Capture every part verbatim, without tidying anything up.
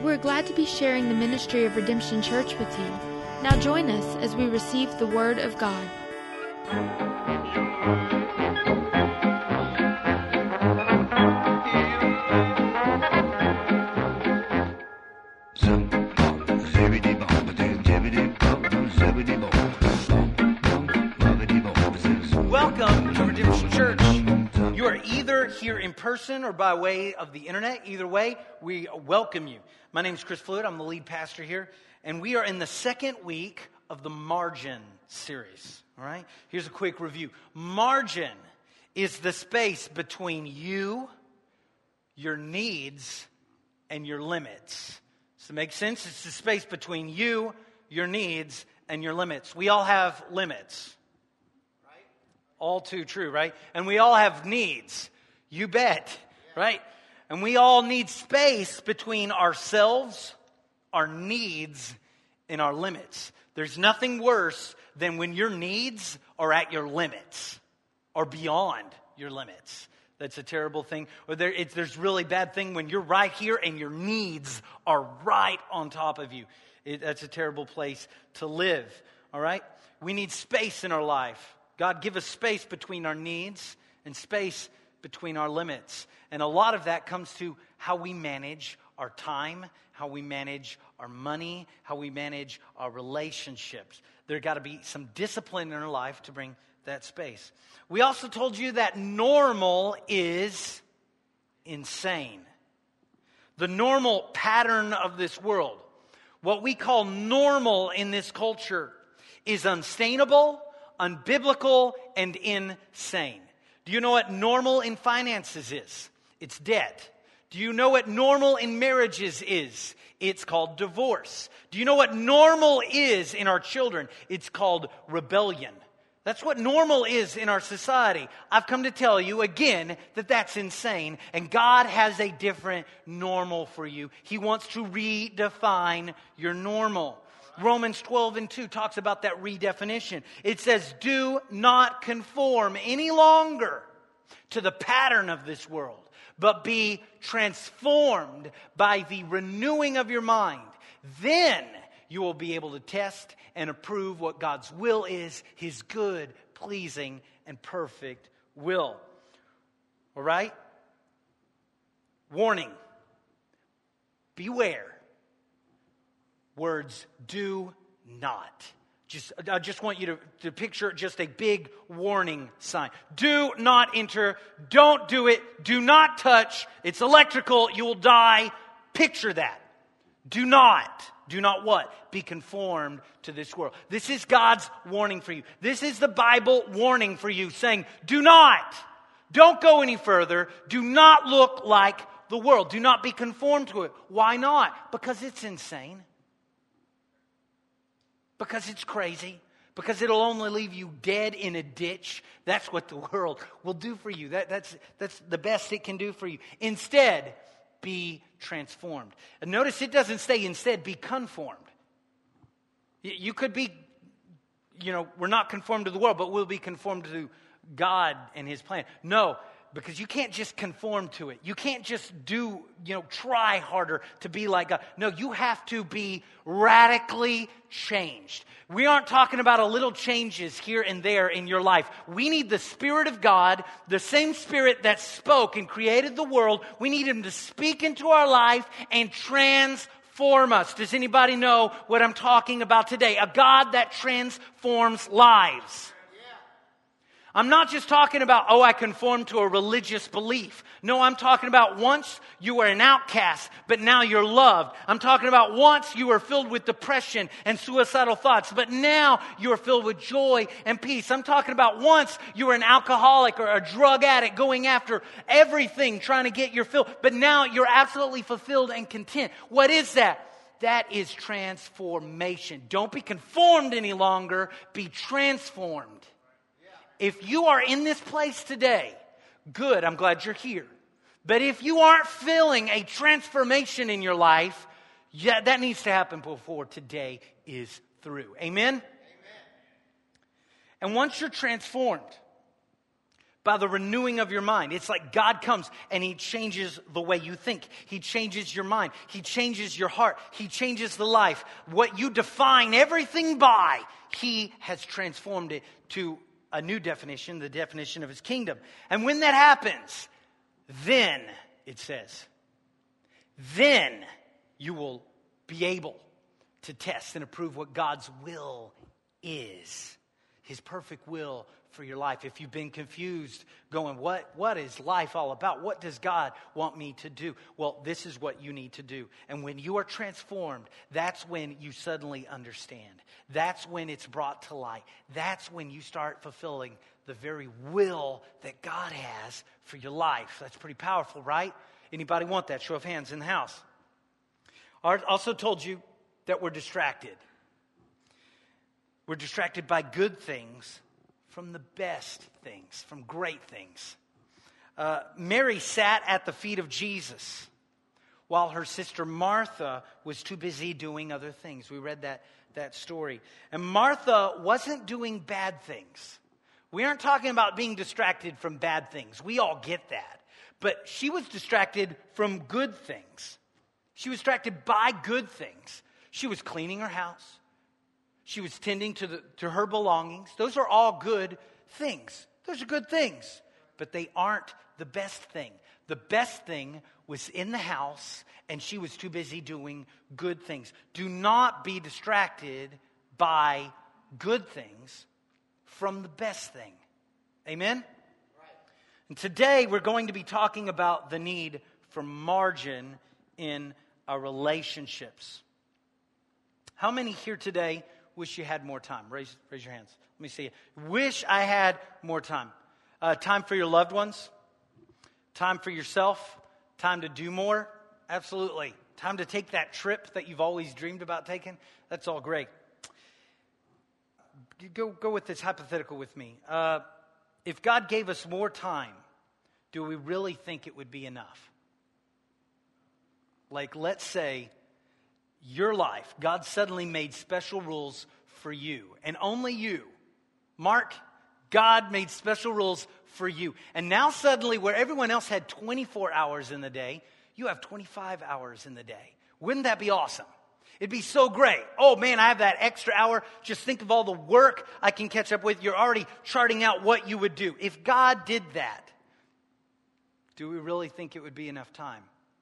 We're glad to be sharing the ministry of Redemption Church with you. Now join us as we receive the Word of God. Welcome to Redemption Church. You are either here in person or by way of the internet. Either way, we welcome you. My name is Chris Fluid. I'm the lead pastor here. And we are in the second week of the Margin series. All right? Here's a quick review. Margin is the space between you, your needs, and your limits. Does it make sense? It's the space between you, your needs, and your limits. We all have limits. Right? All too true, right? And we all have needs. You bet. Yeah. Right? And we all need space between ourselves, our needs, and our limits. There's nothing worse than when your needs are at your limits or beyond your limits. That's a terrible thing. Or there, it's, there's really bad thing when you're right here and your needs are right on top of you. It, that's a terrible place to live. All right? We need space in our life. God, give us space between our needs and space between our limits. And a lot of that comes to how we manage our time, how we manage our money, how we manage our relationships. There's got to be some discipline in our life to bring that space. We also told you that normal is insane. The normal pattern of this world, what we call normal in this culture, is unsustainable, unbiblical, and insane. Do you know what normal in finances is? It's debt. Do you know what normal in marriages is? It's called divorce. Do you know what normal is in our children? It's called rebellion. That's what normal is in our society. I've come to tell you again that that's insane, and God has a different normal for you. He wants to redefine your normal. Romans twelve and two talks about that redefinition. It says, do not conform any longer to the pattern of this world, but be transformed by the renewing of your mind. Then you will be able to test and approve what God's will is, His good, pleasing, and perfect will. All right? Warning. Beware. Words do not. Just, I just want you to, to picture just a big warning sign. Do not enter. Don't do it. Do not touch. It's electrical. You will die. Picture that. Do not. Do not what? Be conformed to this world. This is God's warning for you. This is the Bible warning for you, saying, do not. Don't go any further. Do not look like the world. Do not be conformed to it. Why not? Because it's insane. Because it's crazy. Because it'll only leave you dead in a ditch. That's what the world will do for you. That, that's, that's the best it can do for you. Instead, be transformed. And notice it doesn't say instead, be conformed. You could be, you know, we're not conformed to the world, but we'll be conformed to God and His plan. No, because you can't just conform to it. You can't just do, you know, try harder to be like God. No, you have to be radically changed. We aren't talking about a little changes here and there in your life. We need the Spirit of God, the same Spirit that spoke and created the world. We need Him to speak into our life and transform us. Does anybody know what I'm talking about today? A God that transforms lives. I'm not just talking about, oh, I conform to a religious belief. No, I'm talking about once you were an outcast, but now you're loved. I'm talking about once you were filled with depression and suicidal thoughts, but now you are filled with joy and peace. I'm talking about once you were an alcoholic or a drug addict going after everything, trying to get your fill, but now you're absolutely fulfilled and content. What is that? That is transformation. Don't be conformed any longer. Be transformed. If you are in this place today, good, I'm glad you're here. But if you aren't feeling a transformation in your life, yeah, that needs to happen before today is through. Amen? Amen. And once you're transformed, by the renewing of your mind. It's like God comes and He changes the way you think. He changes your mind. He changes your heart. He changes the life. What you define everything by, He has transformed it to a new definition, the definition of His kingdom. And when that happens, then, it says, then you will be able to test and approve what God's will is. His perfect will for your life. If you've been confused, going, what, what is life all about? What does God want me to do? Well, this is what you need to do. And when you are transformed, that's when you suddenly understand. That's when it's brought to light. That's when you start fulfilling the very will that God has for your life. That's pretty powerful, right? Anybody want that? Show of hands in the house. I also told you that we're distracted. We're distracted by good things from the best things, from great things. Uh, Mary sat at the feet of Jesus while her sister Martha was too busy doing other things. We read that, that story. And Martha wasn't doing bad things. We aren't talking about being distracted from bad things. We all get that. But she was distracted from good things. She was distracted by good things. She was cleaning her house. She was tending to, the, to her belongings. Those are all good things. Those are good things. But they aren't the best thing. The best thing was in the house, and she was too busy doing good things. Do not be distracted by good things from the best thing. Amen? Right. And today we're going to be talking about the need for margin in our relationships. How many here today wish you had more time? Raise, raise your hands. Let me see. Wish I had more time. Uh, time for your loved ones. Time for yourself. Time to do more. Absolutely. Time to take that trip that you've always dreamed about taking. That's all great. Go, go with this hypothetical with me. Uh, if God gave us more time, do we really think it would be enough? Like, let's say your life, God suddenly made special rules for you, and only you. Mark, God made special rules for you. And now suddenly, where everyone else had twenty-four hours in the day, you have twenty-five hours in the day. Wouldn't that be awesome? It'd be so great. Oh man, I have that extra hour. Just think of all the work I can catch up with. You're already charting out what you would do. If God did that, do we really think it would be enough time?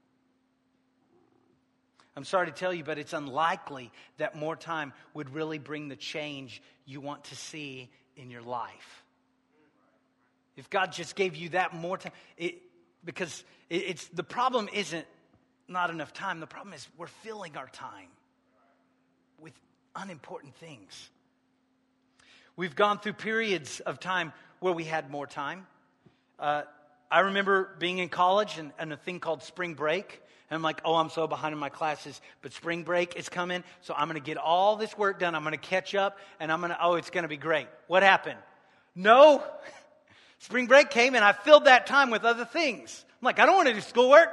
I'm sorry to tell you, but it's unlikely that more time would really bring the change you want to see in your life. If God just gave you that more time, it, because it, it's the problem isn't not enough time. The problem is we're filling our time with unimportant things. We've gone through periods of time where we had more time. Uh, I remember being in college and, and a thing called spring break. And I'm like, oh, I'm so behind in my classes, but spring break is coming, so I'm going to get all this work done. I'm going to catch up, and I'm going to, oh, it's going to be great. What happened? No. Spring break came, and I filled that time with other things. I'm like, I don't want to do schoolwork.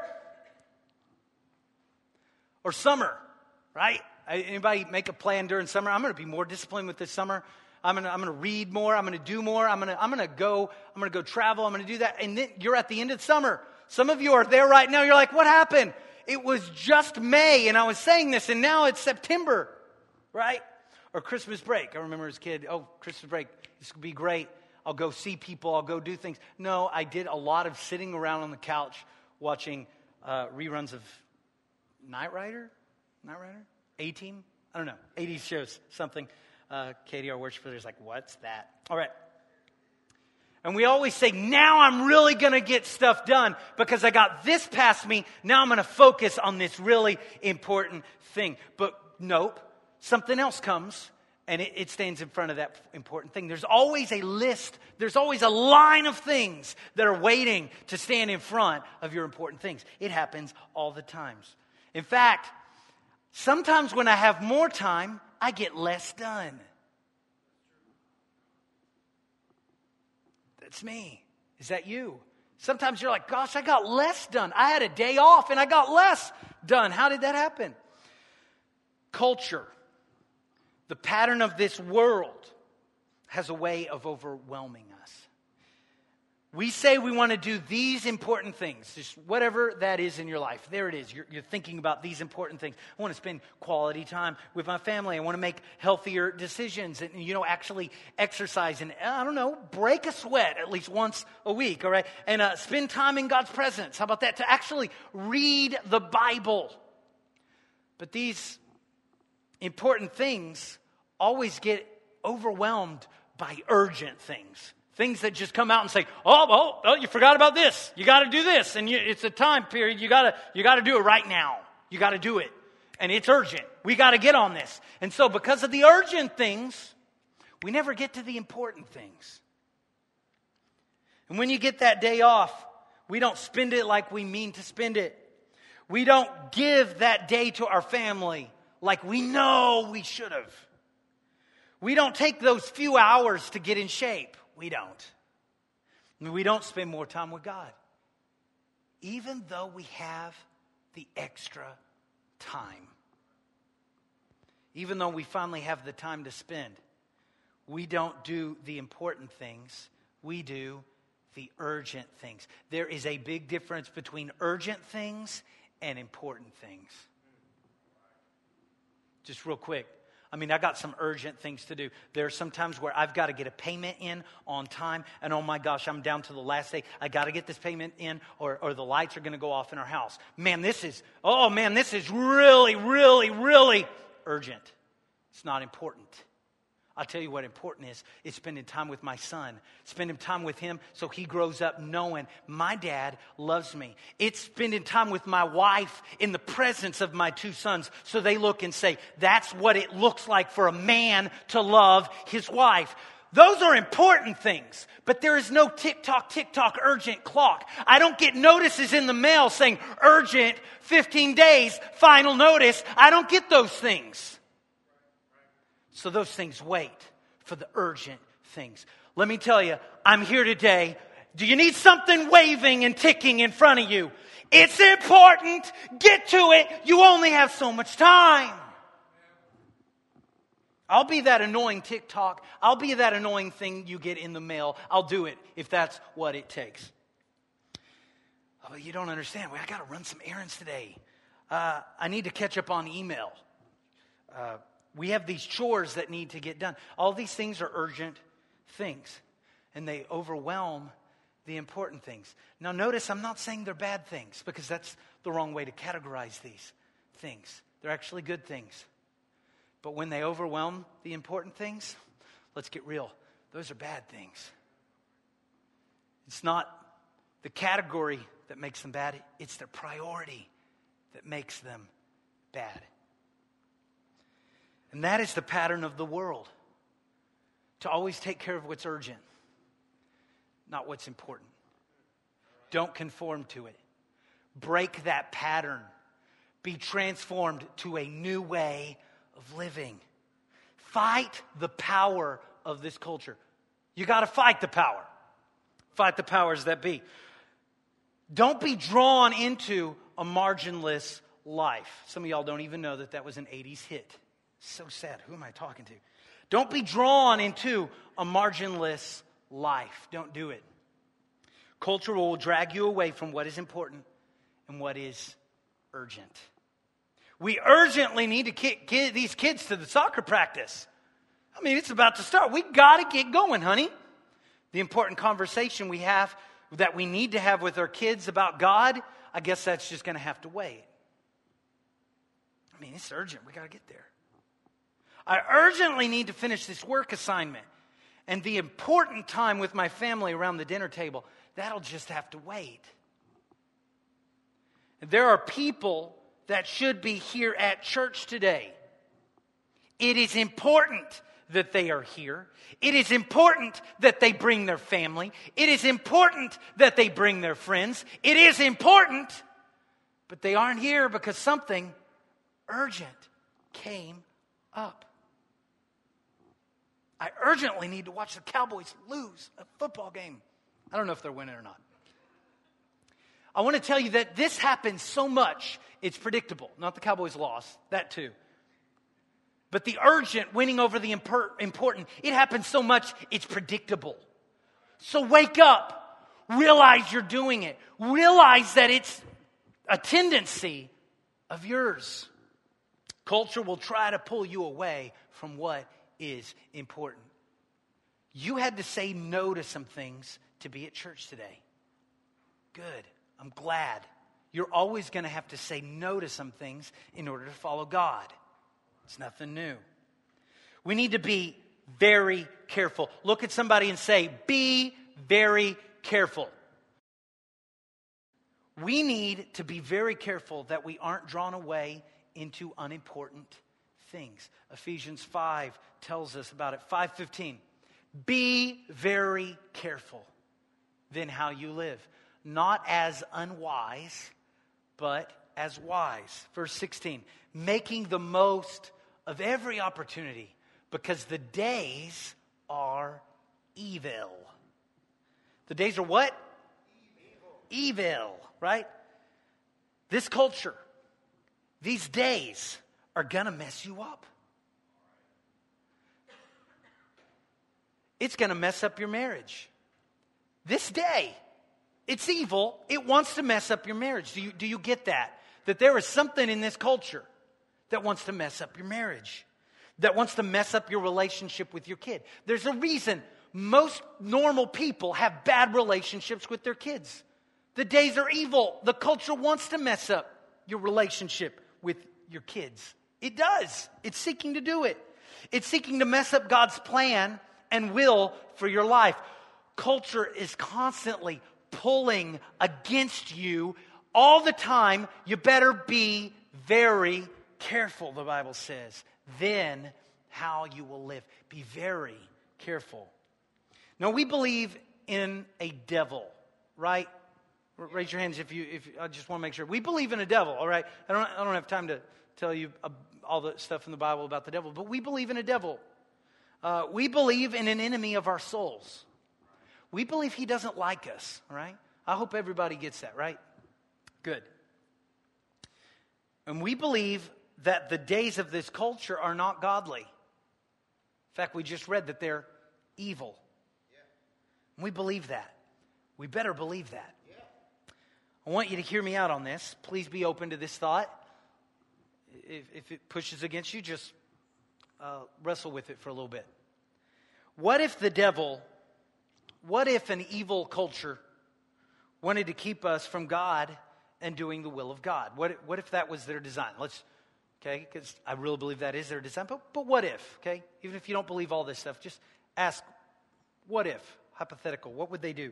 Or summer, right? Anybody make a plan during summer? I'm going to be more disciplined with this summer. I'm going to, I'm going to read more. I'm going to do more. I'm going to, I'm going to go, I'm going to go travel. I'm going to do that. And then you're at the end of summer. Some of you are there right now. You're like, what happened? It was just May, and I was saying this, and now it's September, right? Or Christmas break. I remember as a kid, oh, Christmas break, this could be great. I'll go see people. I'll go do things. No, I did a lot of sitting around on the couch watching uh, reruns of Knight Rider? Knight Rider? A-Team? I don't know. eighties shows, something. Uh, Katie, our worship leader, is like, what's that? All right. And we always say, now I'm really going to get stuff done because I got this past me. Now I'm going to focus on this really important thing. But nope, something else comes and it, it stands in front of that important thing. There's always a list. There's always a line of things that are waiting to stand in front of your important things. It happens all the times. In fact, sometimes when I have more time, I get less done. It's me. Is that you? Sometimes you're like, gosh, I got less done. I had a day off and I got less done. How did that happen? Culture, the pattern of this world, has a way of overwhelming us. We say we want to do these important things, just whatever that is in your life. There it is. You're, you're thinking about these important things. I want to spend quality time with my family. I want to make healthier decisions and, you know, actually exercise and, I don't know, break a sweat at least once a week, all right? And uh, spend time in God's presence. How about that? To actually read the Bible. But these important things always get overwhelmed by urgent things. Things that just come out and say, oh, oh, oh you forgot about this. You got to do this. And you, it's a time period. You got to you got to do it right now. You got to do it. And it's urgent. We got to get on this. And so because of the urgent things, we never get to the important things. And when you get that day off, we don't spend it like we mean to spend it. We don't give that day to our family like we know we should have. We don't take those few hours to get in shape. We don't. We don't spend more time with God. Even though we have the extra time. Even though we finally have the time to spend. We don't do the important things. We do the urgent things. There is a big difference between urgent things and important things. Just real quick. I mean, I got some urgent things to do. There are some times where I've got to get a payment in on time. And oh my gosh, I'm down to the last day. I got to get this payment in or, or the lights are going to go off in our house. Man, this is, oh man, this is really, really, really urgent. It's not important. I'll tell you what important is. It's spending time with my son. Spending time with him so he grows up knowing my dad loves me. It's spending time with my wife in the presence of my two sons so they look and say, that's what it looks like for a man to love his wife. Those are important things, but there is no tick-tock, tick-tock urgent clock. I don't get notices in the mail saying urgent, fifteen days, final notice. I don't get those things. So those things wait for the urgent things. Let me tell you, I'm here today. Do you need something waving and ticking in front of you? It's important. Get to it. You only have so much time. I'll be that annoying TikTok. I'll be that annoying thing you get in the mail. I'll do it if that's what it takes. Oh, but you don't understand. Well, I got to run some errands today. Uh, I need to catch up on email. Uh, We have these chores that need to get done. All these things are urgent things. And they overwhelm the important things. Now notice I'm not saying they're bad things because that's the wrong way to categorize these things. They're actually good things. But when they overwhelm the important things, let's get real. Those are bad things. It's not the category that makes them bad. It's their priority that makes them bad. And that is the pattern of the world. To always take care of what's urgent, not what's important. Don't conform to it. Break that pattern. Be transformed to a new way of living. Fight the power of this culture. You got to fight the power. Fight the powers that be. Don't be drawn into a marginless life. Some of y'all don't even know that that was an eighties hit. So sad. Who am I talking to? Don't be drawn into a marginless life. Don't do it. Culture will drag you away from what is important and what is urgent. We urgently need to get these kids to the soccer practice. I mean, it's about to start. We got to get going, honey. The important conversation we have that we need to have with our kids about God, I guess that's just going to have to wait. I mean, it's urgent. We got to get there. I urgently need to finish this work assignment. And the important time with my family around the dinner table, that'll just have to wait. There are people that should be here at church today. It is important that they are here. It is important that they bring their family. It is important that they bring their friends. It is important, but they aren't here because something urgent came up. I urgently need to watch the Cowboys lose a football game. I don't know if they're winning or not. I want to tell you that this happens so much, it's predictable. Not the Cowboys lost, that too. But the urgent winning over the important, it happens so much, it's predictable. So wake up. Realize you're doing it. Realize that it's a tendency of yours. Culture will try to pull you away from what is important. You had to say no to some things to be at church today. Good. I'm glad. You're always going to have to say no to some things in order to follow God. It's nothing new. We need to be very careful. Look at somebody and say, be very careful. We need to be very careful that we aren't drawn away into unimportant things. Ephesians five tells us about it. five fifteen. Be very careful then how you live. Not as unwise, but as wise. Verse sixteen. Making the most of every opportunity because the days are evil. The days are what? Evil. Evil, right? This culture, these days are going to mess you up. It's going to mess up your marriage. This day, it's evil. It wants to mess up your marriage. Do you, do you get that? That there is something in this culture that wants to mess up your marriage, that wants to mess up your relationship with your kid. There's a reason most normal people have bad relationships with their kids. The days are evil. The culture wants to mess up your relationship with your kids. It does. It's seeking to do it. It's seeking to mess up God's plan and will for your life. Culture is constantly pulling against you all the time. You better be very careful, the Bible says. Then how you will live. Be very careful. Now, we believe in a devil, right? Raise your hands if you, if I just want to make sure. We believe in a devil, all right? I don't, I don't have time to tell you all the stuff in the Bible about the devil, but we believe in a devil. Uh, we believe in an enemy of our souls. We believe he doesn't like us, all right? I hope everybody gets that, right? Good. And we believe that the days of this culture are not godly. In fact, we just read that they're evil. Yeah. We believe that. We better believe that. Yeah. I want you to hear me out on this. Please be open to this thought. If, if it pushes against you, just uh, wrestle with it for a little bit. What if the devil, what if an evil culture wanted to keep us from God and doing the will of God? What, what if that was their design? Let's, okay, because I really believe that is their design. But, but what if, okay? Even if you don't believe all this stuff, just ask, what if? Hypothetical. What would they do?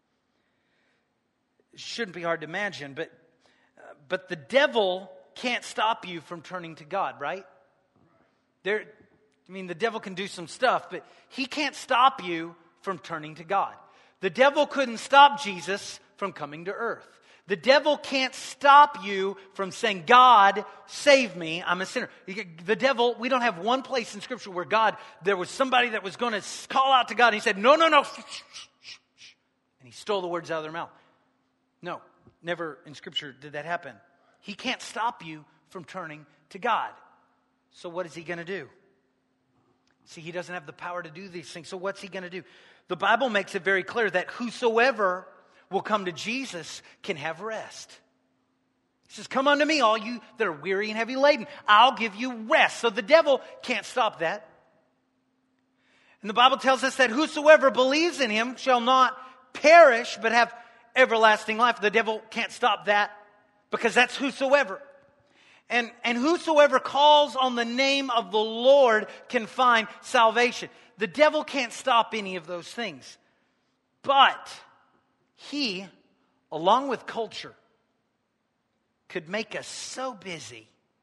It shouldn't be hard to imagine, but uh, but the devil can't stop you from turning to God, right? There, I mean, the devil can do some stuff, but he can't stop you from turning to God. The devil couldn't stop Jesus from coming to earth. The devil can't stop you from saying, God, save me, I'm a sinner. The devil, we don't have one place in Scripture where God, there was somebody that was going to call out to God, and he said, no, no, no, and he stole the words out of their mouth. No, never in Scripture did that happen. He can't stop you from turning to God. So what is he going to do? See, he doesn't have the power to do these things. So what's he going to do? The Bible makes it very clear that whosoever will come to Jesus can have rest. He says, come unto me, all you that are weary and heavy laden. I'll give you rest. So the devil can't stop that. And the Bible tells us that whosoever believes in him shall not perish, but have everlasting life. The devil can't stop that because that's whosoever. And, and whosoever calls on the name of the Lord can find salvation. The devil can't stop any of those things. But he, along with culture, could make us so busy,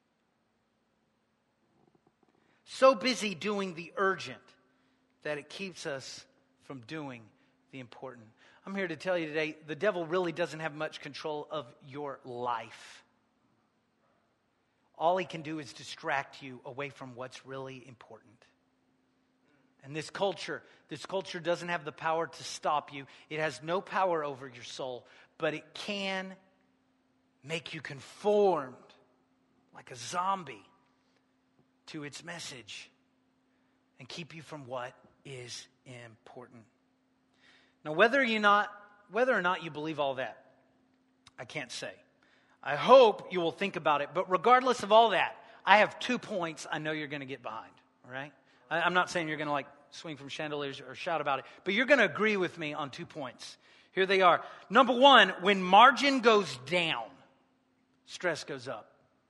so busy doing the urgent, that it keeps us from doing the important. I'm here to tell you today, the devil really doesn't have much control of your life. All he can do is distract you away from what's really important. And this culture, this culture doesn't have the power to stop you. It has no power over your soul, but it can make you conformed like a zombie to its message and keep you from what is important. Now, whether or not whether or not you believe all that, I can't say. I hope you will think about it. But regardless of all that, I have two points I know you're going to get behind. All right? I, I'm not saying you're going to like swing from chandeliers or shout about it, but you're going to agree with me on two points. Here they are. Number one, when margin goes down, stress goes up.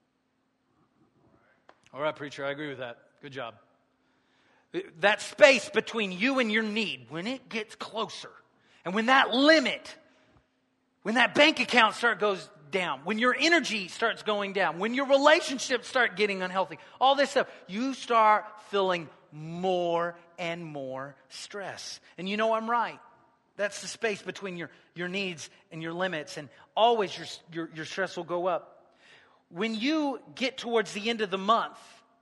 All right, preacher, I agree with that. Good job. That space between you and your need, when it gets closer, and when that limit, when that bank account start goes down, when your energy starts going down, when your relationships start getting unhealthy, all this stuff, you start feeling more and more stress. And you know I'm right. That's the space between your, your needs and your limits, and always your, your, your stress will go up. When you get towards the end of the month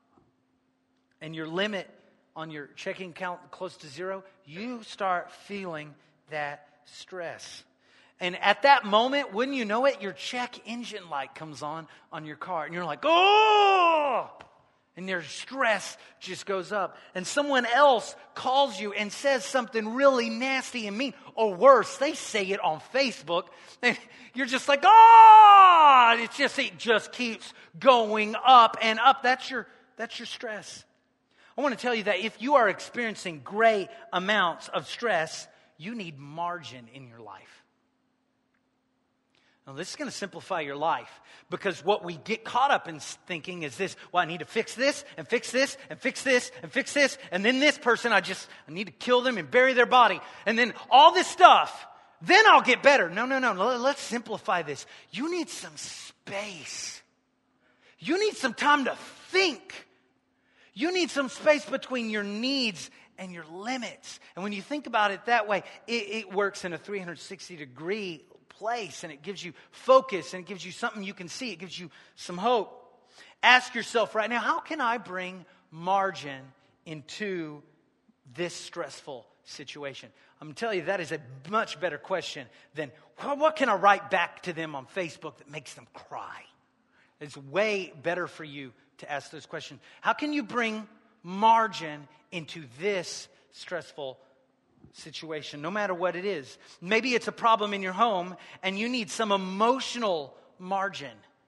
and your limit on your checking account close to zero, you start feeling that stress. And at that moment, wouldn't you know it, your check engine light comes on on your car. And you're like, oh! And your stress just goes up. And someone else calls you and says something really nasty and mean. Or worse, they say it on Facebook. And you're just like, oh! It's just, it just keeps going up and up. That's your, that's your stress. I want to tell you that if you are experiencing great amounts of stress, you need margin in your life. Now, this is going to simplify your life, because what we get caught up in thinking is this: well, I need to fix this and fix this and fix this and fix this, and then this person, I just I need to kill them and bury their body, and then all this stuff, then I'll get better. No, no, no. Let's simplify this. You need some space. You need some time to think. You need some space between your needs and your limits. And when you think about it that way, it, it works in a three hundred sixty degree place, and it gives you focus, and it gives you something you can see. It gives you some hope. Ask yourself right now, how can I bring margin into this stressful situation? I'm going to tell you that is a much better question than, well, what can I write back to them on Facebook that makes them cry? It's way better for you to ask those questions. How can you bring margin into this stressful situation, no matter what it is? Maybe it's a problem in your home and you need some emotional margin.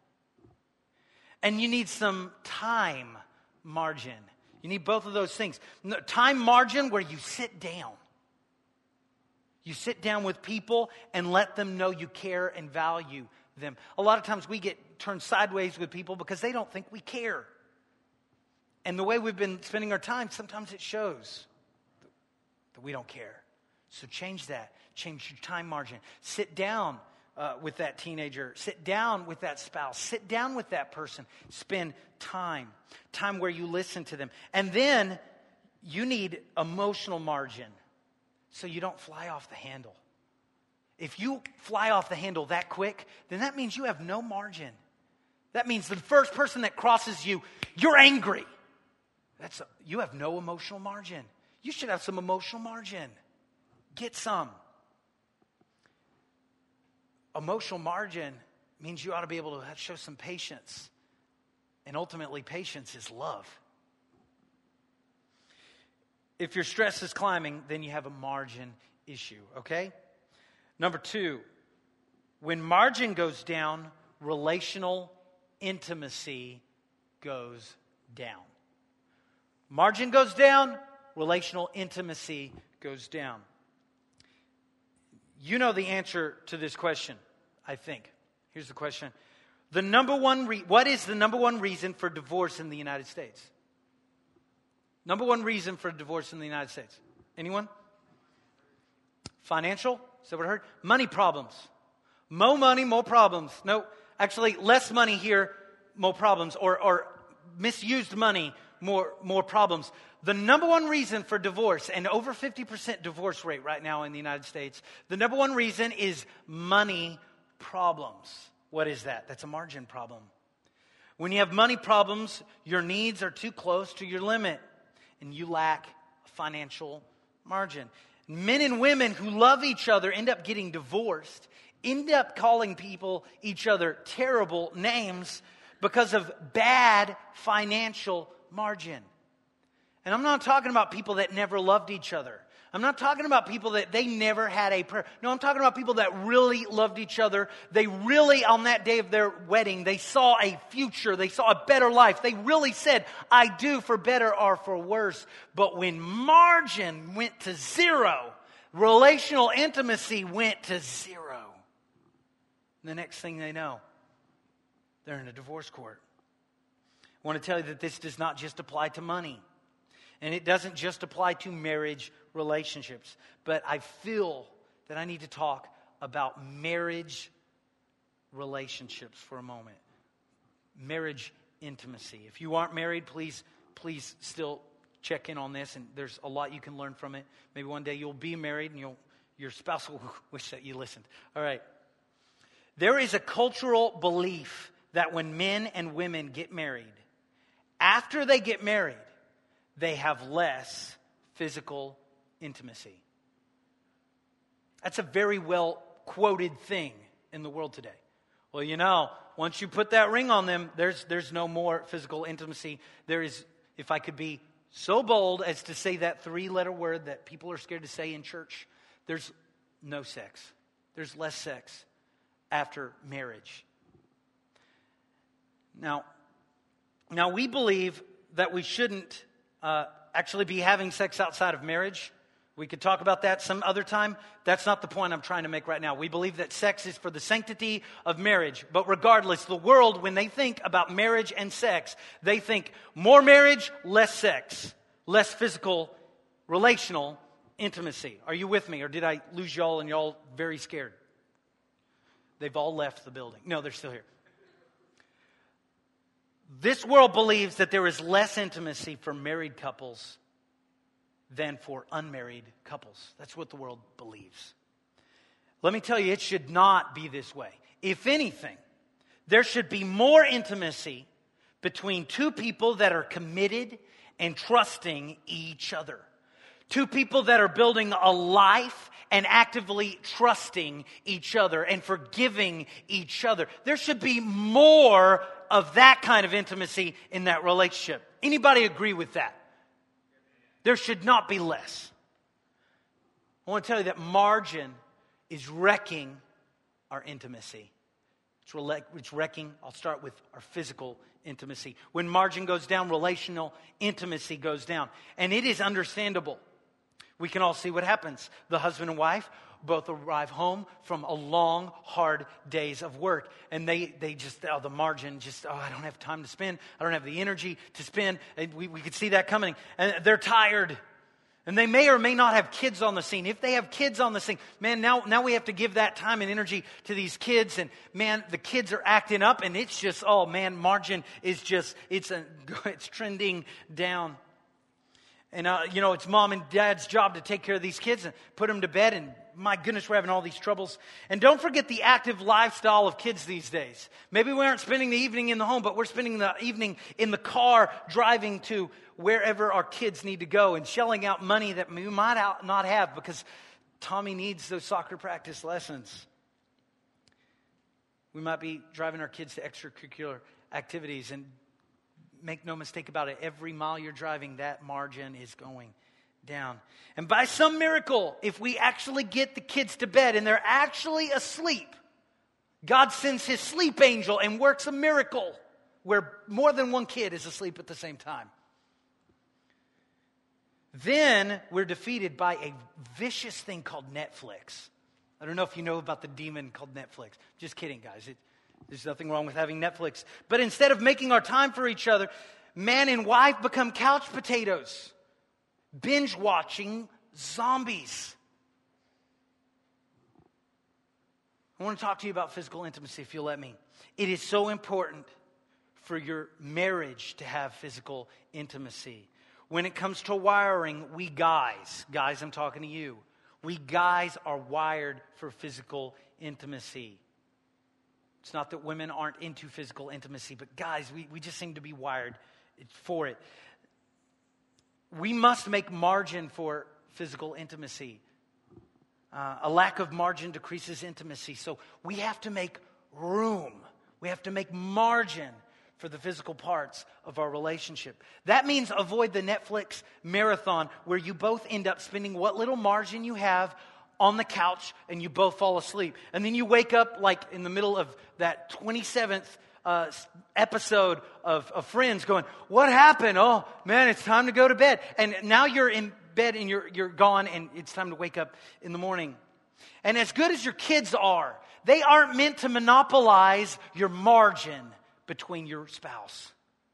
And you need some time margin. You need both of those things. Time margin where you sit down. You sit down with people and let them know you care and value them. A lot of times we get turned sideways with people because they don't think we care. And the way we've been spending our time, sometimes it shows that we don't care. So change that. Change your time margin. Sit down uh, with that teenager. Sit down with that spouse. Sit down with that person. Spend time. Time where you listen to them. And then you need emotional margin so you don't fly off the handle. If you fly off the handle that quick, then that means you have no margin. That means the first person that crosses you, you're angry. That's a, you have no emotional margin. You should have some emotional margin. Get some. Emotional margin means you ought to be able to show some patience. And ultimately, patience is love. If your stress is climbing, then you have a margin issue, okay? Number two, when margin goes down, relational intimacy goes down. Margin goes down, relational intimacy goes down. You know the answer to this question, I think. Here's the question. The number one re- what is the number one reason for divorce in the United States? Number one reason for divorce in the United States. Anyone? Financial? Is that what I heard? Money problems. More money, more problems. No, actually, less money here, more problems. Or, or misused money, more, more problems. The number one reason for divorce, and over fifty percent divorce rate right now in the United States, the number one reason is money problems. What is that? That's a margin problem. When you have money problems, your needs are too close to your limit, and you lack financial margin. Men and women who love each other end up getting divorced, end up calling people each other terrible names because of bad financial margin. And I'm not talking about people that never loved each other. I'm not talking about people that they never had a prayer. No, I'm talking about people that really loved each other. They really, on that day of their wedding, they saw a future. They saw a better life. They really said, I do, for better or for worse. But when margin went to zero, relational intimacy went to zero. And the next thing they know, they're in a divorce court. I want to tell you that this does not just apply to money. And it doesn't just apply to marriage relationships. But I feel that I need to talk about marriage relationships for a moment. Marriage intimacy. If you aren't married, please, please still check in on this. And there's a lot you can learn from it. Maybe one day you'll be married and you'll, your spouse will wish that you listened. All right. There is a cultural belief that when men and women get married, after they get married, they have less physical intimacy. That's a very well quoted thing in the world today. Well, you know, once you put that ring on them, there's there's no more physical intimacy. There is, if I could be so bold as to say that three-letter word that people are scared to say in church, there's no sex. There's less sex after marriage. Now, now we believe that we shouldn't uh, actually be having sex outside of marriage. We could talk about that some other time. That's not the point I'm trying to make right now. We believe that sex is for the sanctity of marriage. But regardless, the world, when they think about marriage and sex, they think more marriage, less sex, less physical, relational intimacy. Are you with me? Or did I lose y'all and y'all very scared? They've all left the building. No, they're still here. This world believes that there is less intimacy for married couples than for unmarried couples. That's what the world believes. Let me tell you, it should not be this way. If anything, there should be more intimacy between two people that are committed and trusting each other. Two people that are building a life and actively trusting each other and forgiving each other. There should be more of that kind of intimacy in that relationship. Anybody agree with that? There should not be less. I want to tell you that margin is wrecking our intimacy. It's, re- it's wrecking, I'll start with our physical intimacy. When margin goes down, relational intimacy goes down. And it is understandable. We can all see what happens. The husband and wife both arrive home from a long, hard days of work. And they, they just, oh, the margin just, oh, I don't have time to spend. I don't have the energy to spend. And we, we could see that coming. And they're tired. And they may or may not have kids on the scene. If they have kids on the scene, man, now, now we have to give that time and energy to these kids. And man, the kids are acting up. And it's just, oh man, margin is just, it's a, it's trending down. And, uh, you know, it's mom and dad's job to take care of these kids and put them to bed. And my goodness, we're having all these troubles. And don't forget the active lifestyle of kids these days. Maybe we aren't spending the evening in the home, but we're spending the evening in the car driving to wherever our kids need to go and shelling out money that we might out not have because Tommy needs those soccer practice lessons. We might be driving our kids to extracurricular activities, and make no mistake about it, every mile you're driving, that margin is going down. And by some miracle, if we actually get the kids to bed and they're actually asleep, God sends his sleep angel and works a miracle where more than one kid is asleep at the same time. Then we're defeated by a vicious thing called Netflix. I don't know if you know about the demon called Netflix. Just kidding, guys. It, there's nothing wrong with having Netflix. But instead of making our time for each other, man and wife become couch potatoes, binge watching zombies. I want to talk to you about physical intimacy, if you'll let me. It is so important for your marriage to have physical intimacy. When it comes to wiring, we guys, guys, I'm talking to you. We guys are wired for physical intimacy. It's not that women aren't into physical intimacy, but guys, we, we just seem to be wired for it. We must make margin for physical intimacy. Uh, a lack of margin decreases intimacy. So we have to make room. We have to make margin for the physical parts of our relationship. That means avoid the Netflix marathon where you both end up spending what little margin you have on the couch and you both fall asleep. And then you wake up like in the middle of that twenty-seventh uh, episode of, of Friends going, what happened? Oh, man, it's time to go to bed. And now you're in bed and you're you're gone and it's time to wake up in the morning. And as good as your kids are, they aren't meant to monopolize your margin between your spouse.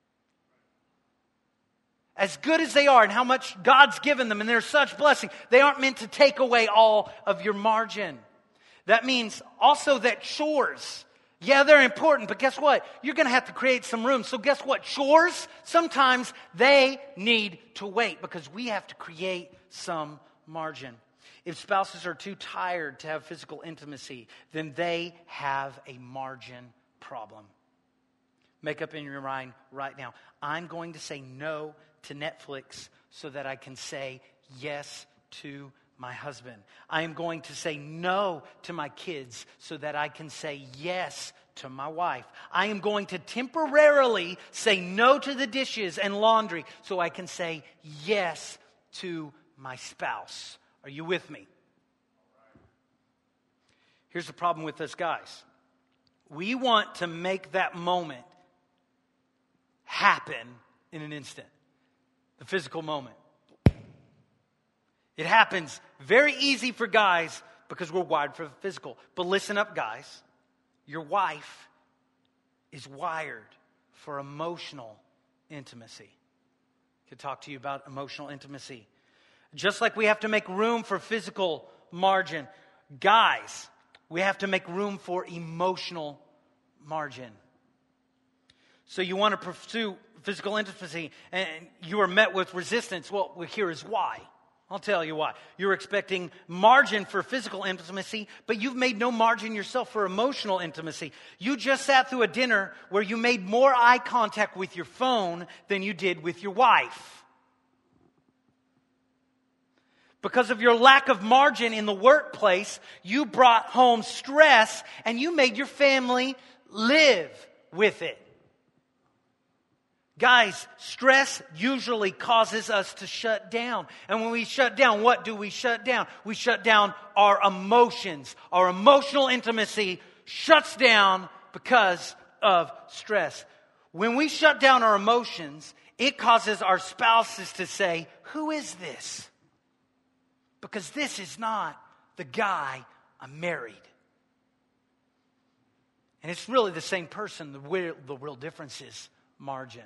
As good as they are and how much God's given them and they're such blessing, they aren't meant to take away all of your margin. That means also that chores, yeah, they're important, but guess what? You're going to have to create some room. So guess what? Chores, sometimes they need to wait because we have to create some margin. If spouses are too tired to have physical intimacy, then they have a margin problem. Make up in your mind right now, I'm going to say no to Netflix so that I can say yes to my husband. I am going to say no to my kids so that I can say yes to my wife. I am going to temporarily say no to the dishes and laundry so I can say yes to my spouse. Are you with me? Here's the problem with us guys. We want to make that moment happen in an instant. The physical moment. It happens very easy for guys because we're wired for the physical. But listen up, guys. Your wife is wired for emotional intimacy. I could talk to you about emotional intimacy. Just like we have to make room for physical margin, guys, we have to make room for emotional margin. So you want to pursue physical intimacy and you are met with resistance. Well, here is why. I'll tell you why. You're expecting margin for physical intimacy, but you've made no margin yourself for emotional intimacy. You just sat through a dinner where you made more eye contact with your phone than you did with your wife. Because of your lack of margin in the workplace, you brought home stress and you made your family live with it. Guys, stress usually causes us to shut down. And when we shut down, what do we shut down? We shut down our emotions. Our emotional intimacy shuts down because of stress. When we shut down our emotions, it causes our spouses to say, "Who is this?" Because this is not the guy I married. And it's really the same person. The real, the real difference is margin.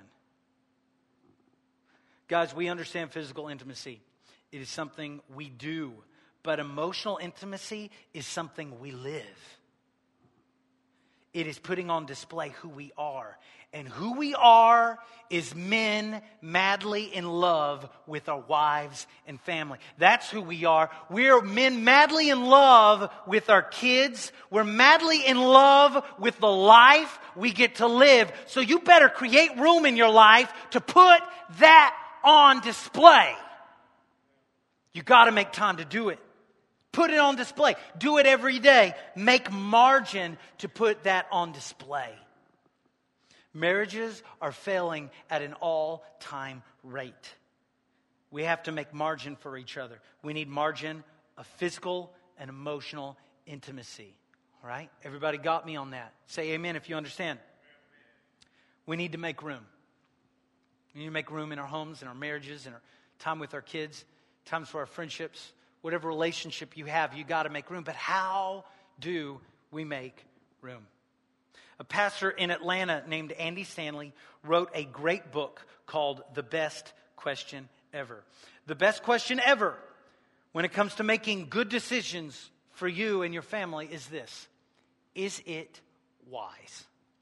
Guys, we understand physical intimacy. It is something we do. But emotional intimacy is something we live. It is putting on display who we are. And who we are is men madly in love with our wives and family. That's who we are. We're men madly in love with our kids. We're madly in love with the life we get to live. So you better create room in your life to put that on display. You got to make time to do it. Put it on display. Do it every day. Make margin to put that on display. Marriages are failing at an all-time rate. We have to make margin for each other. We need margin of physical and emotional intimacy. All right? Everybody got me on that. Say amen if you understand. We need to make room. We need to make room in our homes, in our marriages, in our time with our kids, times for our friendships. Whatever relationship you have, you got to make room. But how do we make room? A pastor in Atlanta named Andy Stanley wrote a great book called The Best Question Ever. The best question ever when it comes to making good decisions for you and your family is this: is it wise?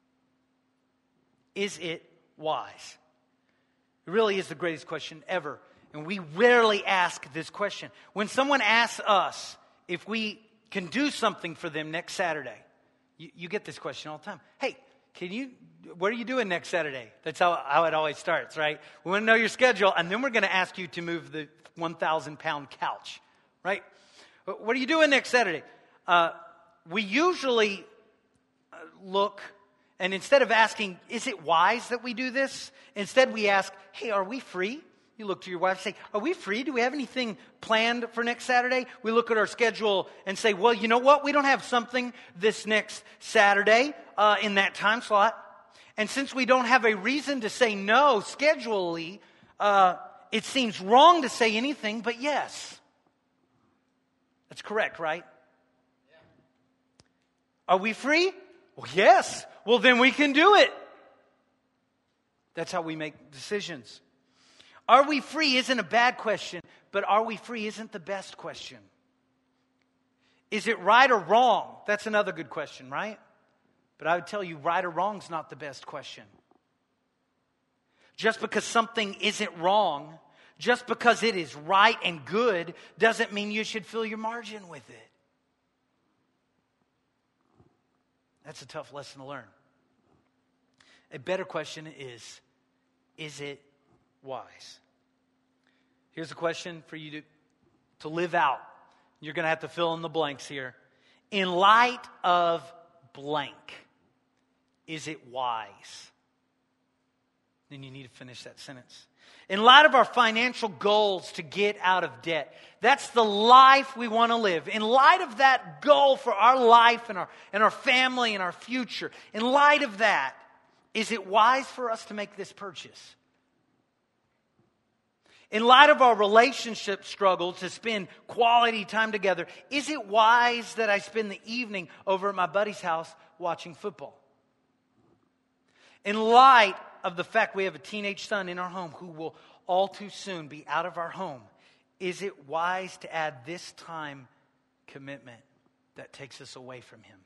Is it wise? It really is the greatest question ever. And we rarely ask this question. When someone asks us if we can do something for them next Saturday, you, you get this question all the time. Hey, can you, what are you doing next Saturday? That's how, how it always starts, right? We want to know your schedule, and then we're going to ask you to move the one thousand pound couch, right? What are you doing next Saturday? Uh, we usually look And instead of asking, is it wise that we do this? Instead we ask, hey, are we free? You look to your wife and say, are we free? Do we have anything planned for next Saturday? We look at our schedule and say, well, you know what? We don't have something this next Saturday uh, in that time slot. And since we don't have a reason to say no schedulally, uh, it seems wrong to say anything but yes. That's correct, right? Yeah. Are we free? Well, yes. Well, then we can do it. That's how we make decisions. Are we free isn't a bad question, but are we free isn't the best question. Is it right or wrong? That's another good question, right? But I would tell you, right or wrong is not the best question. Just because something isn't wrong, just because it is right and good, doesn't mean you should fill your margin with it. That's a tough lesson to learn. A better question is, is it wise? Here's a question for you to, to live out. You're going to have to fill in the blanks here. In light of blank, is it wise? Then you need to finish that sentence. In light of our financial goals to get out of debt, that's the life we want to live. In light of that goal for our life and our, and our family and our future, in light of that, is it wise for us to make this purchase? In light of our relationship struggle to spend quality time together, is it wise that I spend the evening over at my buddy's house watching football? In light of the fact we have a teenage son in our home who will all too soon be out of our home, is it wise to add this time commitment that takes us away from him?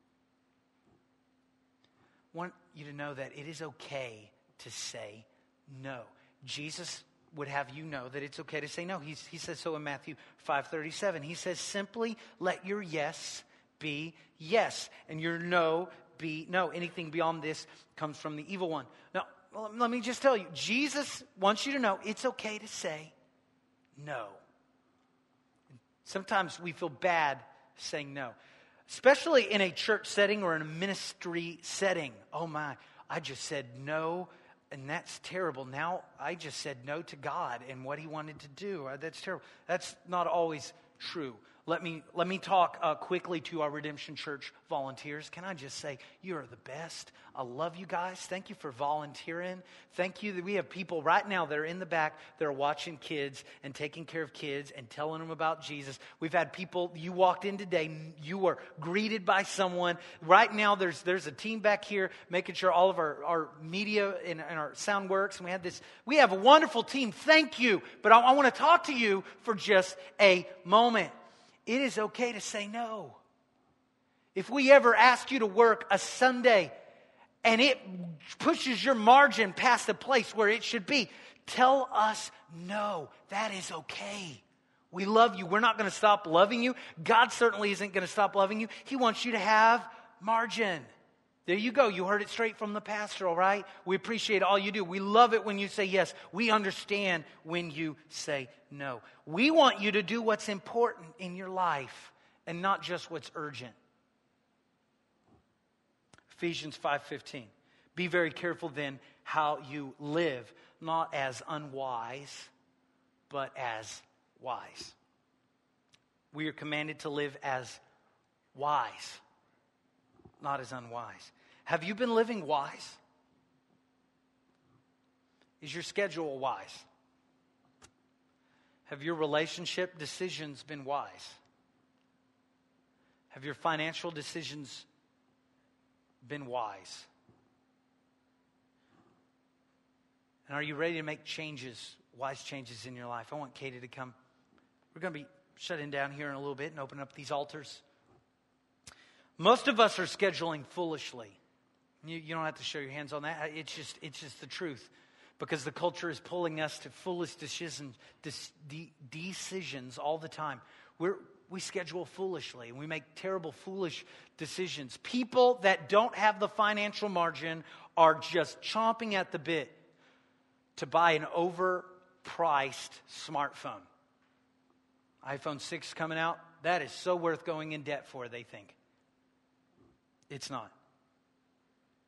I want you to know that it is okay to say no. Jesus would have you know that it's okay to say no. He's, he says so in Matthew five thirty-seven. He says, simply let your yes be yes, and your no be no. Anything beyond this comes from the evil one. Now, let me just tell you, Jesus wants you to know it's okay to say no. Sometimes we feel bad saying no, especially in a church setting or in a ministry setting. Oh my, I just said no, and that's terrible. Now I just said no to God and what He wanted to do. That's terrible. That's not always true. Let me let me talk uh, quickly to our Redemption Church volunteers. Can I just say, you are the best. I love you guys. Thank you for volunteering. Thank you that we have people right now that are in the back that are watching kids and taking care of kids and telling them about Jesus. We've had people, you walked in today, you were greeted by someone. Right now there's there's a team back here making sure all of our, our media and, and our sound works. And we have this, we have a wonderful team. Thank you. But I, I want to talk to you for just a moment. It is okay to say no. If we ever ask you to work a Sunday and it pushes your margin past the place where it should be, tell us no. That is okay. We love you. We're not going to stop loving you. God certainly isn't going to stop loving you. He wants you to have margin. There you go. You heard it straight from the pastor, all right? We appreciate all you do. We love it when you say yes. We understand when you say no. We want you to do what's important in your life and not just what's urgent. Ephesians five fifteen. Be very careful then how you live, not as unwise, but as wise. We are commanded to live as wise, not as unwise. Have you been living wise? Is your schedule wise? Have your relationship decisions been wise? Have your financial decisions been wise? And are you ready to make changes, wise changes in your life? I want Katie to come. We're going to be shutting down here in a little bit and open up these altars. Most of us are scheduling foolishly. You, you don't have to show your hands on that. It's just it's just the truth. Because the culture is pulling us to foolish decisions, decisions all the time. We're, we schedule foolishly and we make terrible, foolish decisions. People that don't have the financial margin are just chomping at the bit to buy an overpriced smartphone. iPhone six coming out, that is so worth going in debt for, they think. It's not.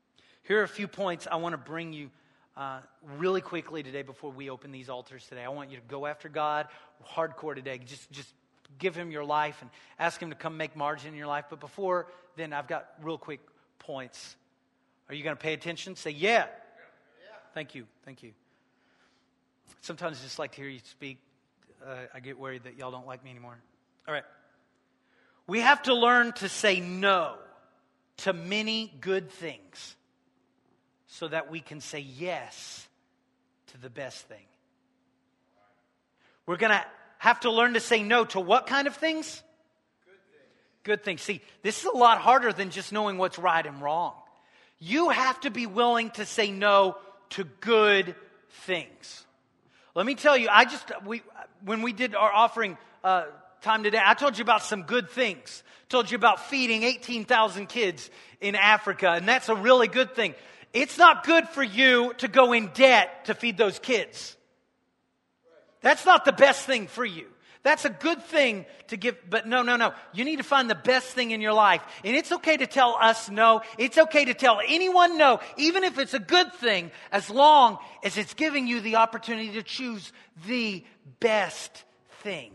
Here are a few points I want to bring you uh, really quickly today before we open these altars today. I want you to go after God hardcore today. Just, just give him your life and ask him to come make margin in your life. But before then, I've got real quick points. Are you going to pay attention? Say, yeah. yeah. Thank you. Thank you. Sometimes I just like to hear you speak. Uh, I get worried that y'all don't like me anymore. All right. We have to learn to say no to many good things so that we can say yes to the best thing. We're going to have to learn to say no to what kind of things? Good things. Good things. See, this is a lot harder than just knowing what's right and wrong. You have to be willing to say no to good things. Let me tell you, I just, we when we did our offering uh, time today, I told you about some good things. Told you about feeding eighteen thousand kids in Africa, and that's a really good thing. It's not good for you to go in debt to feed those kids. That's not the best thing for you. That's a good thing to give, but no, no, no. You need to find the best thing in your life. And it's okay to tell us no. It's okay to tell anyone no, even if it's a good thing, as long as it's giving you the opportunity to choose the best thing.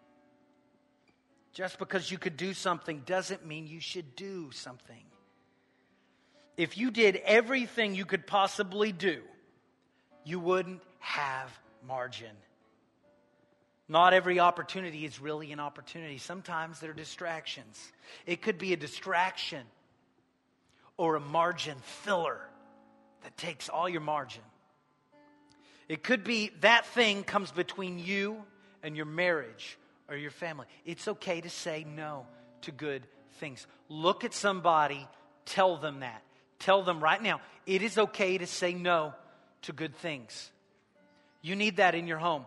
Just because you could do something doesn't mean you should do something. If you did everything you could possibly do, you wouldn't have margin. Not every opportunity is really an opportunity. Sometimes they're distractions. It could be a distraction or a margin filler that takes all your margin. It could be that thing comes between you and your marriage or your family. It's okay to say no to good things. Look at somebody, tell them that. Tell them right now, it is okay to say no to good things. You need that in your home.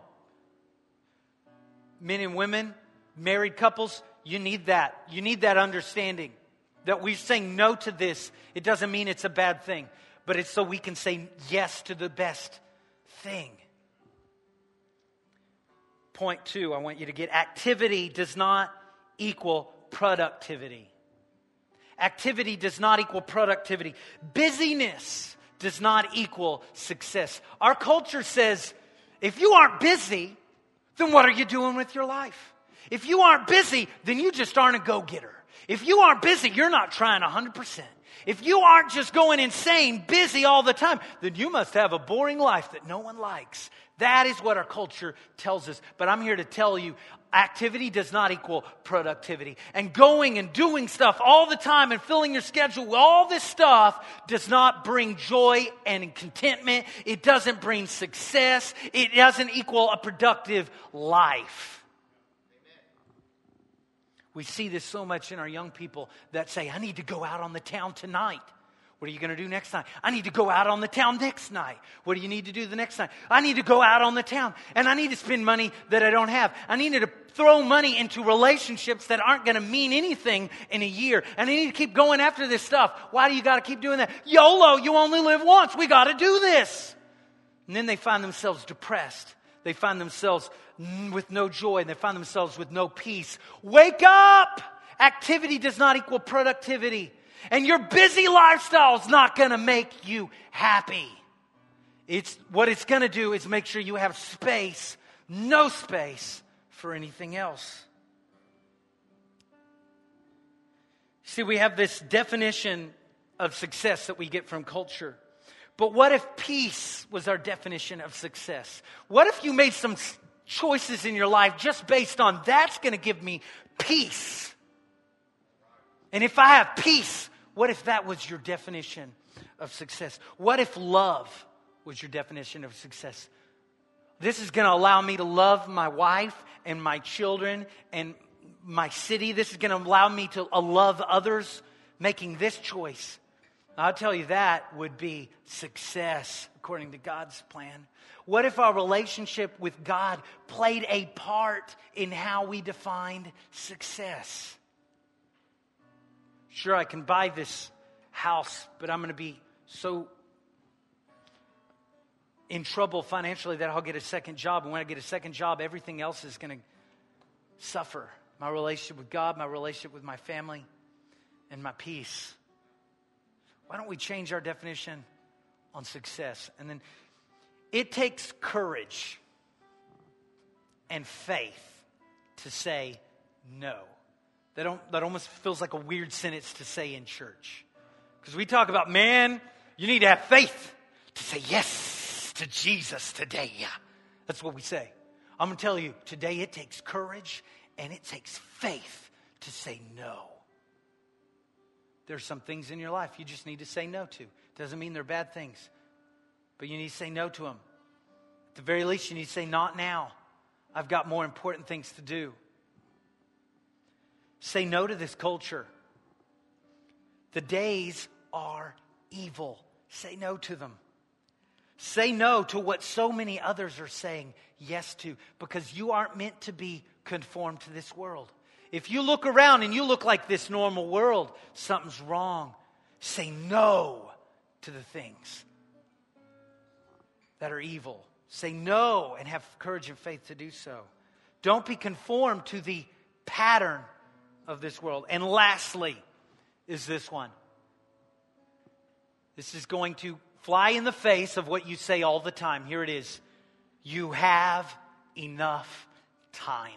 Men and women, married couples, you need that. You need that understanding that we're saying no to this. It doesn't mean it's a bad thing, but it's so we can say yes to the best thing. Point two, I want you to get, activity does not equal productivity. Activity does not equal productivity. Busyness does not equal success. Our culture says, if you aren't busy, then what are you doing with your life? If you aren't busy, then you just aren't a go-getter. If you aren't busy, you're not trying one hundred percent. If you aren't just going insane, busy all the time, then you must have a boring life that no one likes. That is what our culture tells us. But I'm here to tell you, activity does not equal productivity. And going and doing stuff all the time and filling your schedule with all this stuff does not bring joy and contentment. It doesn't bring success. It doesn't equal a productive life. We see this so much in our young people that say, I need to go out on the town tonight. What are you going to do next night? I need to go out on the town next night. What do you need to do the next night? I need to go out on the town, and I need to spend money that I don't have. I need to throw money into relationships that aren't going to mean anything in a year. And I need to keep going after this stuff. Why do you got to keep doing that? YOLO, you only live once. We got to do this. And then they find themselves depressed. They find themselves with no joy, and they find themselves with no peace. Wake up! Activity does not equal productivity. And your busy lifestyle is not going to make you happy. It's what it's going to do is make sure you have space, no space for anything else. See, we have this definition of success that we get from culture. But what if peace was our definition of success? What if you made some choices in your life just based on that's going to give me peace? And if I have peace, what if that was your definition of success? What if love was your definition of success? This is going to allow me to love my wife and my children and my city. This is going to allow me to love others, making this choice. I'll tell you, that would be success according to God's plan. What if our relationship with God played a part in how we defined success? Sure, I can buy this house, but I'm going to be so in trouble financially that I'll get a second job. And when I get a second job, everything else is going to suffer. My relationship with God, my relationship with my family, and my peace. Why don't we change our definition on success? And then it takes courage and faith to say no. That, don't, that almost feels like a weird sentence to say in church. Because we talk about, man, you need to have faith to say yes to Jesus today. That's what we say. I'm going to tell you, today it takes courage and it takes faith to say no. There's some things in your life you just need to say no to. Doesn't mean they're bad things, but you need to say no to them. At the very least, you need to say, not now. I've got more important things to do. Say no to this culture. The days are evil. Say no to them. Say no to what so many others are saying yes to, because you aren't meant to be conformed to this world. If you look around and you look like this normal world, something's wrong. Say no to the things that are evil. Say no and have courage and faith to do so. Don't be conformed to the pattern of this world. And lastly is this one. This is going to fly in the face of what you say all the time. Here it is. You have enough time.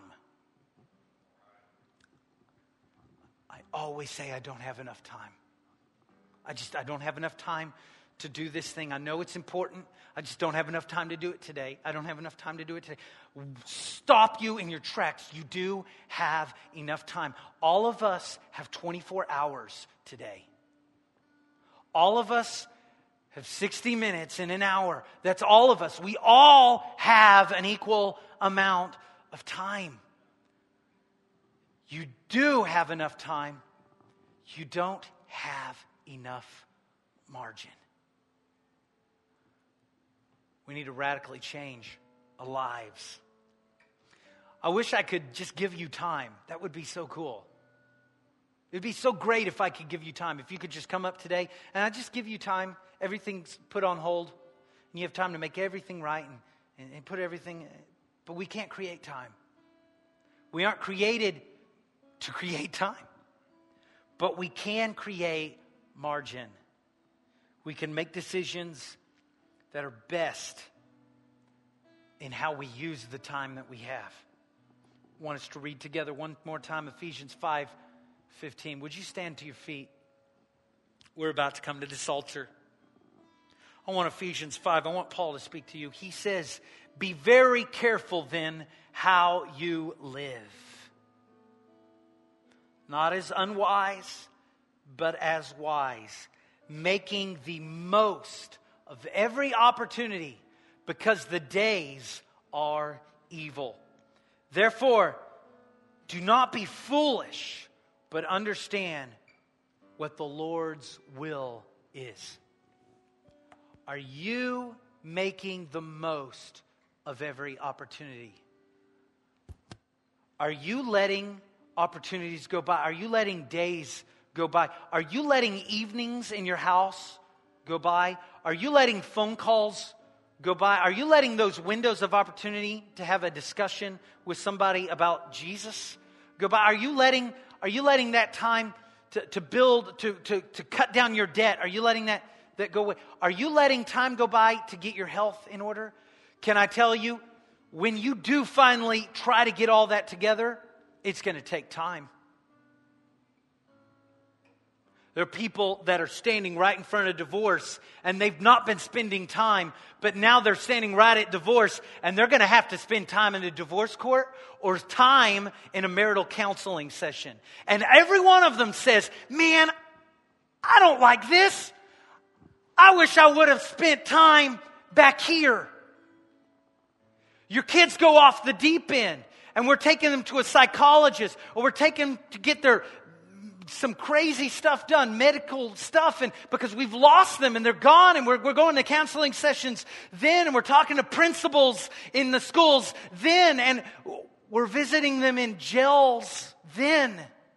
I always say I don't have enough time. I just, I don't have enough time to do this thing. I know it's important. I just don't have enough time to do it today. I don't have enough time to do it today. Stop you in your tracks. You do have enough time. All of us have twenty-four hours today. All of us have sixty minutes in an hour. That's all of us. We all have an equal amount of time. You do have enough time. You don't have enough margin. We need to radically change our lives. I wish I could just give you time. That would be so cool. It'd be so great if I could give you time. If you could just come up today and I just give you time. Everything's put on hold. And you have time to make everything right and, and, and put everything. But we can't create time. We aren't created to create time. But we can create margin. We can make decisions that are best in how we use the time that we have. I want us to read together one more time Ephesians five fifteen. Would you stand to your feet? We're about to come to this altar. I want Ephesians five. I want Paul to speak to you. He says, be very careful then how you live. Not as unwise, but as wise. Making the most of every opportunity, because the days are evil. Therefore, do not be foolish, but understand what the Lord's will is. Are you making the most of every opportunity? Are you letting opportunities go by? Are you letting days go by? Are you letting evenings in your house go by? Are you letting phone calls go by? Are you letting those windows of opportunity to have a discussion with somebody about Jesus go by? Are you letting, are you letting that time to, to build, to, to, to cut down your debt? Are you letting that, that go away? Are you letting time go by to get your health in order? Can I tell you, when you do finally try to get all that together, it's going to take time. There are people that are standing right in front of divorce and they've not been spending time, but now they're standing right at divorce and they're going to have to spend time in a divorce court or time in a marital counseling session. And every one of them says, man, I don't like this. I wish I would have spent time back here. Your kids go off the deep end and we're taking them to a psychologist or we're taking them to get their some crazy stuff done, medical stuff, and because we've lost them and they're gone, and we're, we're going to counseling sessions then, and we're talking to principals in the schools then, and we're visiting them in jails then.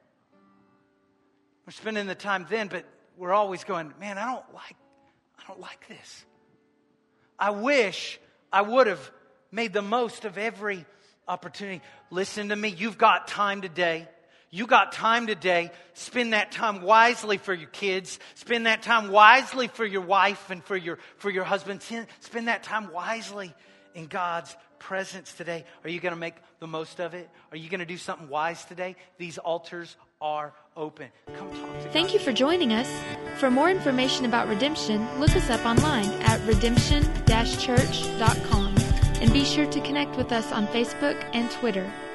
We're spending the time then, but we're always going, man, I don't like, I don't like this. I wish I would have made the most of every opportunity. Listen to me, you've got time today. You got time today. Spend that time wisely for your kids. Spend that time wisely for your wife and for your for your husband. Spend that time wisely in God's presence today. Are you going to make the most of it? Are you going to do something wise today? These altars are open. Come talk to God. Thank you for joining us. For more information about Redemption, look us up online at redemption dash church dot com and be sure to connect with us on Facebook and Twitter.